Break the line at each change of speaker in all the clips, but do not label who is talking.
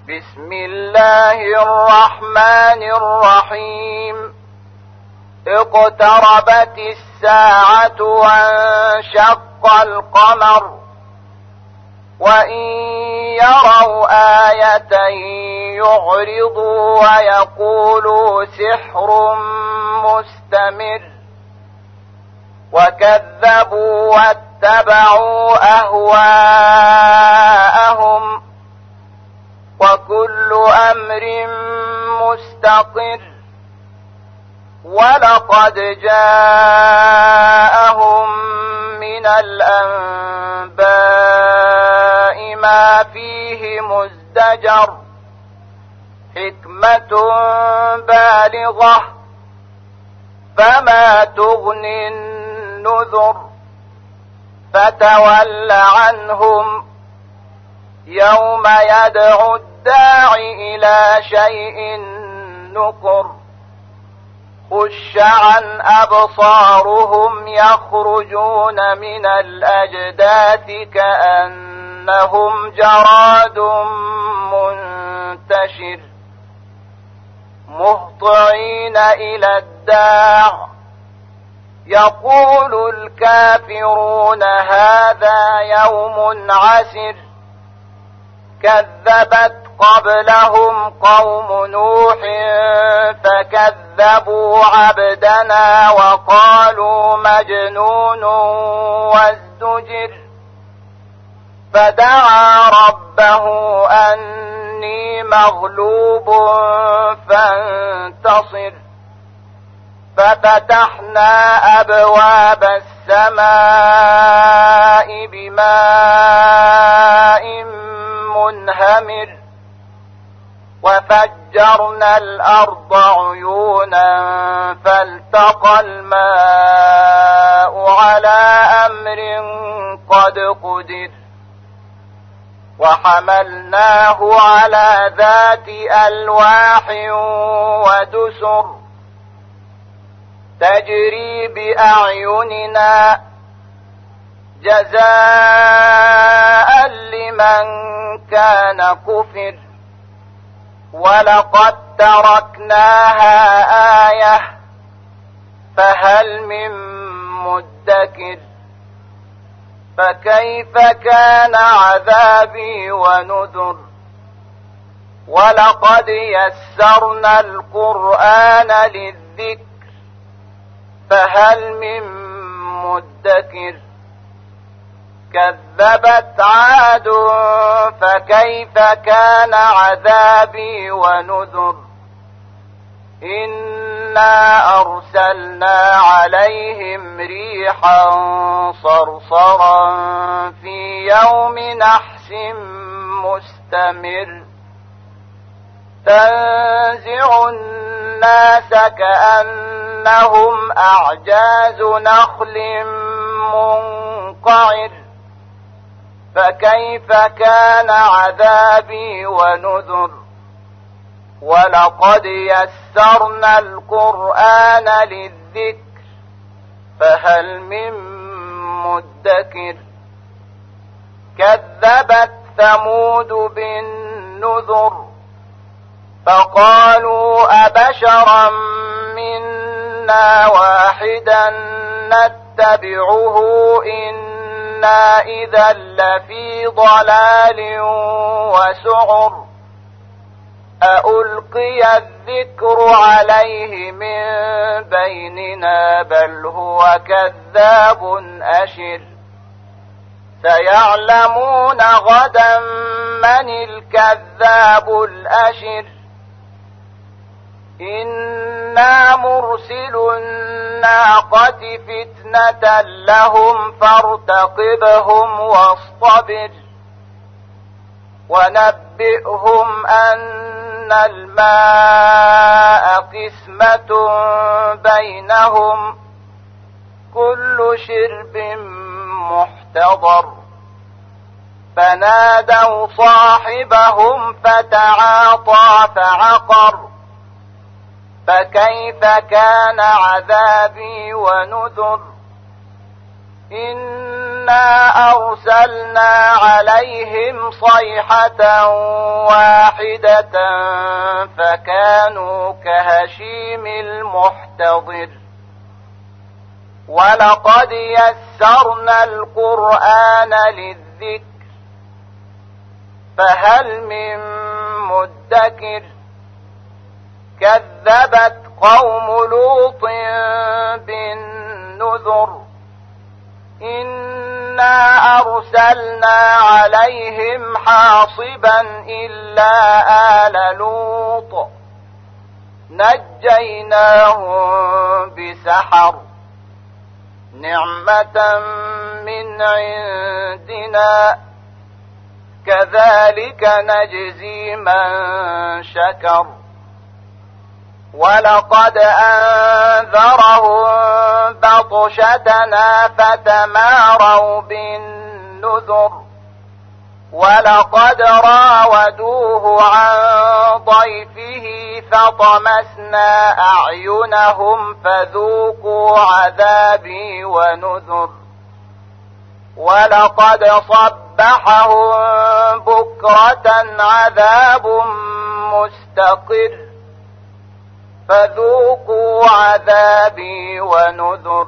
بسم الله الرحمن الرحيم. اقتربت الساعة وانشق القمر وإن يروا آية يعرضوا ويقولوا سحر مستمر وكذبوا واتبعوا أهواءهم وكل أمر مستقر ولقد جاءهم من الأنباء ما فيه مزدجر حكمة بالغة فما تغني النذر فتول عنهم يوم يدعو الداع إلى شيء نكر خش عن أبصارهم يخرجون من الأجداث كأنهم جراد منتشر مهطعين إلى الداع يقول الكافرون هذا يوم عسر كذبت قبلهم قوم نوح فكذبوا عبدنا وقالوا مجنون وازدجر فدعا ربه أني مغلوب فانتصر ففتحنا أبواب السماء بماء منهمر وفجرنا الأرض عيونا فالتقى الماء على أمر قد قدر وحملناه على ذات ألواح ودسر تجري بأعيننا جزاء لمن كان كفر ولقد تركناها آية فهل من مدكر فكيف كان عذابي ونذر ولقد يسرنا القرآن للذكر فهل من مدكر كذبت عاد فكيف كان عذابي ونذر إنا أرسلنا عليهم ريحا صرصرا في يوم نحس مستمر تنزع الناس كأنهم أعجاز نخل منقعر فكيف كان عذابي ونذر ولقد يسرنا القرآن للذكر فهل من مدكر كذبت ثمود بالنذر فقالوا أبشرا منا واحدا نتبعه إنا إذا لفي ضلال وسعر أألقي الذكر عليه من بيننا بل هو كذاب أشر سيعلمون غدا من الكذاب الأشر إنا مرسل الناقة فتنة لهم فارتقبهم واصطبر ونبئهم أن الماء قسمة بينهم كل شرب محتضر فنادوا صاحبهم فتعاطى فعقر فكيف كان عذابي ونذر إن أرسلنا عليهم صيحة واحدة فكانوا كهشيم المحتضر ولقد يسرنا القرآن للذكر فهل من مدكر كذبت قوم لوط بالنذر إنا أرسلنا عليهم حاصبا إلا آل لوط نجيناهم بسحر نعمة من عندنا كذلك نجزي من شكر ولقد أنذرهم بطشتنا فتماروا بالنذر ولقد راودوه عن ضيفه فطمسنا أعينهم فذوقوا عذابي ونذر ولقد صبحهم بكرة عذاب مستقر فذوقوا عذابي ونذر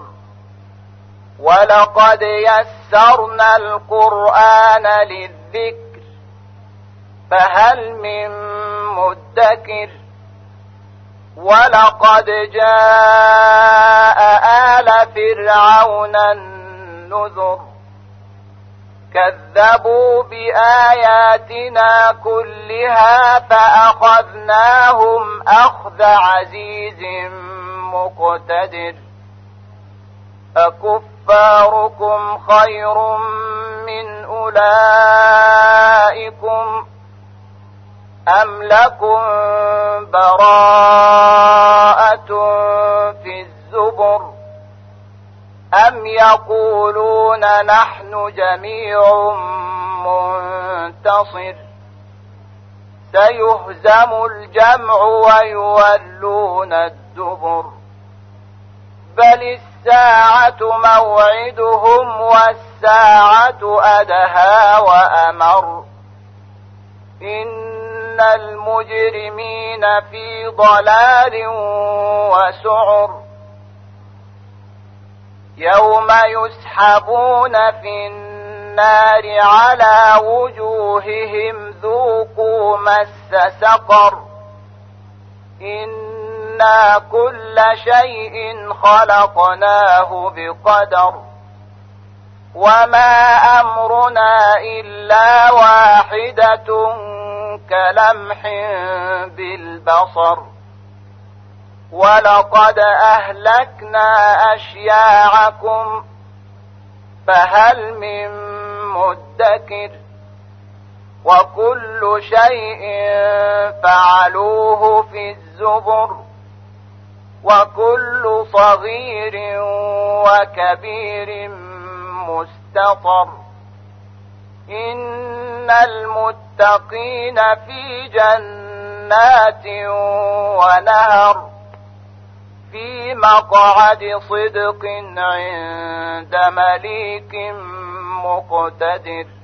ولقد يسرنا القرآن للذكر فهل من مدكر ولقد جاء آل فرعون النذر كذبوا بآياتنا كلها فأخذناهم أخذ عزيز مقتدر أكفاركم خير من أولئكم أم لكم براءة في الزبر أم يقولون نحن جميع منتصر سيهزم الجمع ويولون الدبر بل الساعة موعدهم والساعة أدهى وأمر إن المجرمين في ضلال وسعر يوم يسحبون في النار على وجوههم ذوقوا مس سقر إنا كل شيء خلقناه بقدر وما أمرنا إلا واحدة كلمح بالبصر ولقد أهلكنا أشياعكم فهل من مدكر وكل شيء فعلوه في الزبر وكل صغير وكبير مستطر إن المتقين في جنات ونهر في مقعد صدق عند مليك مقتدر